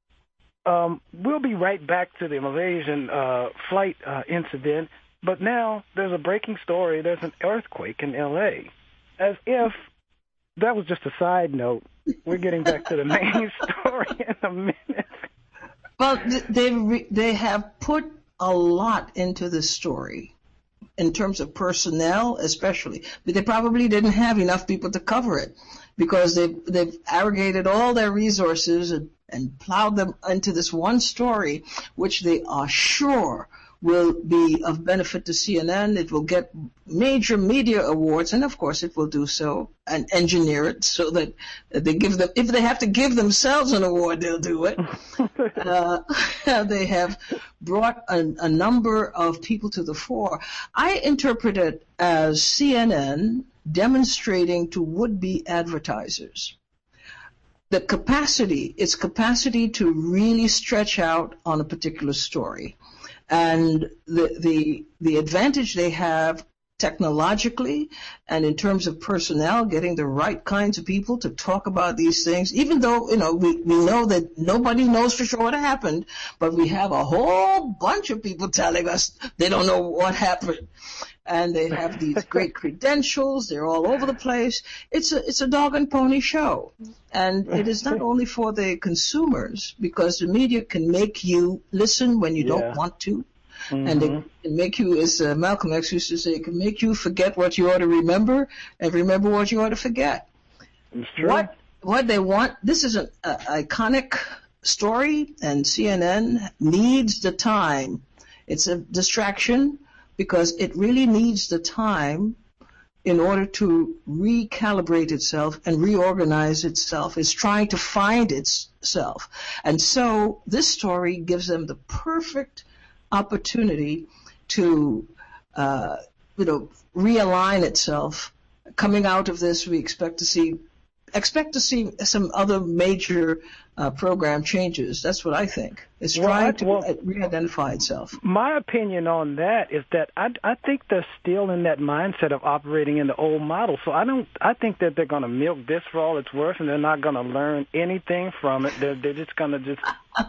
um, we'll be right back to the Malaysian uh, flight uh, incident, but now there's a breaking story. There's an earthquake in L A As if that was just a side note. We're getting back to the main story in a minute. Well, they re- they have put a lot into this story in terms of personnel, especially, but they probably didn't have enough people to cover it because they've they've aggregated all their resources and, and plowed them into this one story, which they are sure will be of benefit to C N N. It will get major media awards, and of course it will do so and engineer it so that they give them, if they have to give themselves an award, they'll do it. uh, they have brought a, a number of people to the fore. I interpret it as C N N demonstrating to would-be advertisers the capacity, its capacity to really stretch out on a particular story. And the, the the advantage they have technologically and in terms of personnel, getting the right kinds of people to talk about these things, even though, you know, we, we know that nobody knows for sure what happened, but we have a whole bunch of people telling us they don't know what happened. And they have these great credentials. They're all over the place. It's a, it's a dog and pony show. And it is not only for the consumers, because the media can make you listen when you yeah. don't want to. Mm-hmm. And they can make you, as uh, Malcolm X used to say, it can make you forget what you ought to remember and remember what you ought to forget. It's true. What, what they want, this is an uh, iconic story, and C N N needs the time. It's a distraction, because it really needs the time in order to recalibrate itself and reorganize itself. It's trying to find itself. And so this story gives them the perfect opportunity to, uh, you know, realign itself. Coming out of this, we expect to see expect to see some other major uh, program changes. That's what I think. It's well, trying I, to well, re-identify itself. My opinion on that is that I, I think they're still in that mindset of operating in the old model. So I don't. I think that they're going to milk this for all it's worth, and they're not going to learn anything from it. They're, they're just going to just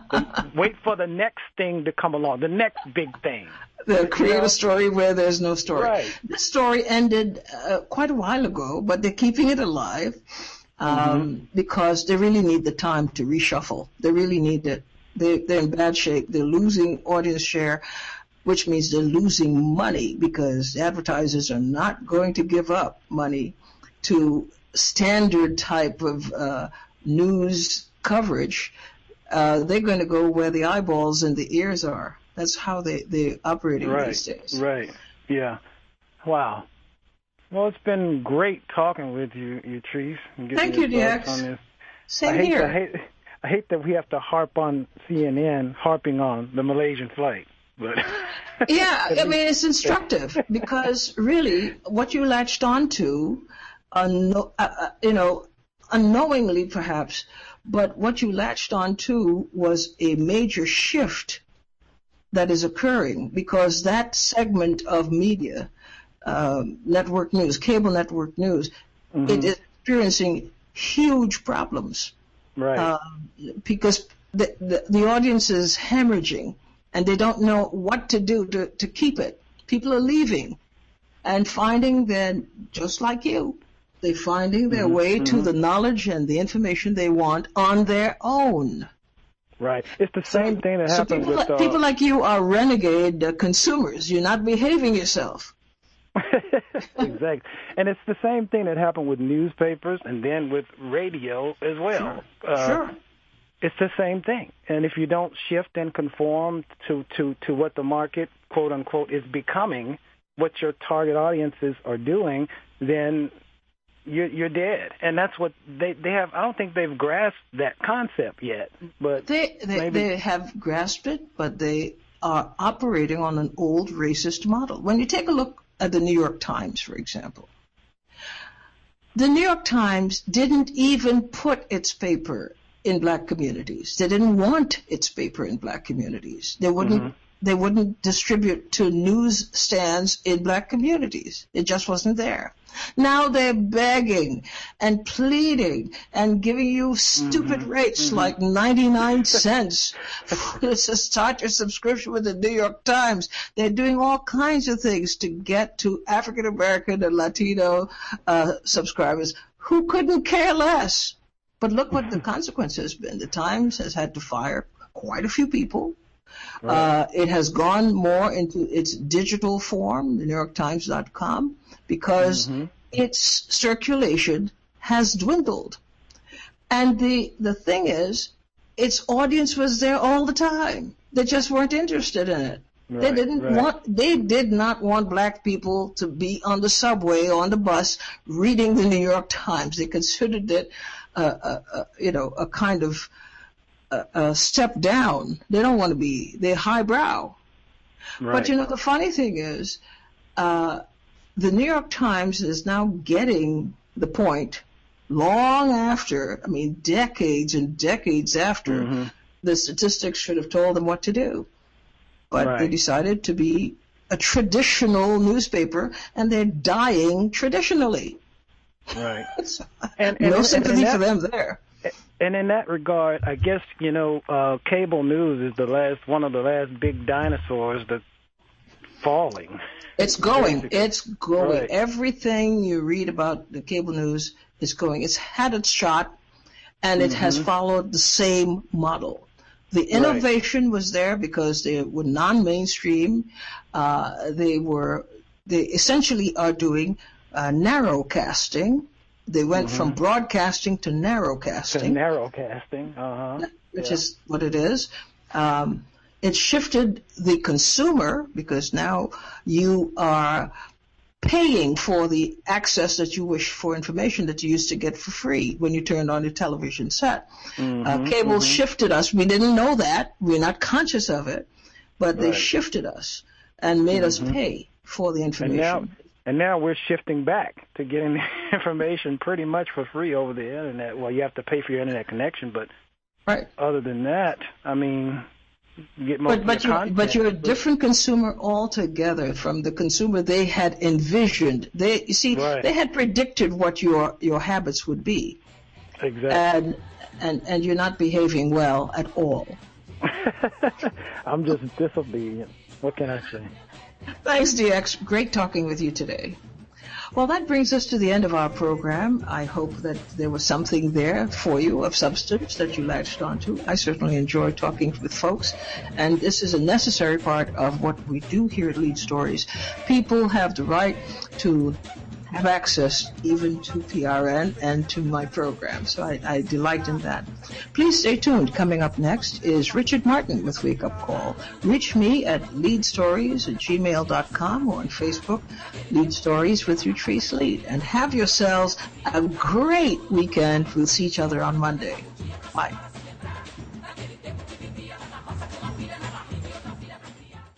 wait for the next thing to come along, the next big thing. They'll create you know? a story where there's no story. Right. This story ended uh, quite a while ago, but they're keeping it alive. Um, mm-hmm. because they really need the time to reshuffle. They really need it. They, they're in bad shape. They're losing audience share, which means they're losing money because advertisers are not going to give up money to standard type of uh, news coverage. Uh, they're going to go where the eyeballs and the ears are. That's how they, they're operating right. these days. Right. Yeah. Wow. Well, it's been great talking with you, Utrice. Thank you, D X. Same I hate here. To, I, hate, I hate that we have to harp on C N N, harping on the Malaysian flight. But yeah, I mean, it's instructive because really what you latched onto, unknow- uh, you know, unknowingly perhaps, but what you latched onto was a major shift that is occurring because that segment of media, Um, network news, cable network news, mm-hmm. it is experiencing huge problems. Right. Uh, because the, the, the audience is hemorrhaging and they don't know what to do to, to keep it. People are leaving and finding that, just like you, they're finding their mm-hmm. way mm-hmm. to the knowledge and the information they want on their own. Right. It's the same so, thing that so happens people, with... Uh, people like you are renegade uh, consumers. You're not behaving yourself. Exactly. And it's the same thing that happened with newspapers and then with radio as well. Sure. Uh, sure. It's the same thing. And if you don't shift and conform to, to, to what the market, quote unquote, is becoming, what your target audiences are doing, then you're, you're dead. And that's what they, they have. I don't think they've grasped that concept yet. But they, they, maybe... they have grasped it, but they are operating on an old racist model. When you take a look at the New York Times, for example, the New York Times didn't even put its paper in black communities. They didn't want its paper in black communities. They wouldn't mm-hmm. they wouldn't distribute to newsstands in black communities. It just wasn't there. Now they're begging and pleading and giving you stupid mm-hmm. rates mm-hmm. like ninety-nine cents to start your subscription with the New York Times. They're doing all kinds of things to get to African American and Latino uh, subscribers who couldn't care less. But look what the consequence has been. The Times has had to fire quite a few people. Right. Uh, it has gone more into its digital form, the New York Times dot com, because mm-hmm. its circulation has dwindled. And the, the thing is, its audience was there all the time. They just weren't interested in it. Right, they didn't right. want, they did not want black people to be on the subway or on the bus reading the New York Times. They considered it, uh, uh, uh, you know, a kind of uh, a step down. They don't want to be, they're highbrow. Right. But you know, the funny thing is, uh, the New York Times is now getting the point long after, I mean, decades and decades after mm-hmm. the statistics should have told them what to do. But right. they decided to be a traditional newspaper, and they're dying traditionally. Right. so, and, and, no sympathy and, and that, for them there. And in that regard, I guess, you know, uh, cable news is the last, one of the last big dinosaurs that's falling. It's going. Basically. It's going. Right. Everything you read about the cable news is going. It's had its shot, and it mm-hmm. has followed the same model. The innovation right. was there because they were non-mainstream. Uh, they were, they essentially are doing uh, narrowcasting. They went mm-hmm. from broadcasting to narrowcasting. To narrowcasting, uh-huh. Which yeah. is what it is. Um, it shifted the consumer because now you are paying for the access that you wish for information that you used to get for free when you turned on your television set. Mm-hmm, uh, cable mm-hmm. shifted us. We didn't know that. We're not conscious of it, but right. they shifted us and made mm-hmm. us pay for the information. And now, and now we're shifting back to getting the information pretty much for free over the internet. Well, you have to pay for your internet connection, but right. other than that, I mean... You get most but but, you're, but you're a different consumer altogether from the consumer they had envisioned. They you see right. they had predicted what your your habits would be. Exactly. And and and you're not behaving well at all. I'm just disobedient. What can I say? Thanks, D X. Great talking with you today. Well, that brings us to the end of our program. I hope that there was something there for you of substance that you latched onto. I certainly enjoy talking with folks, and this is a necessary part of what we do here at Lead Stories. People have the right to have access even to P R N and to my program, so I, I delight in that. Please stay tuned. Coming up next is Richard Martin with Wake Up Call. Reach me at leadstories at gmail dot com or on Facebook, Lead Stories with Utrice Lead. And have yourselves a great weekend. We'll see each other on Monday. Bye.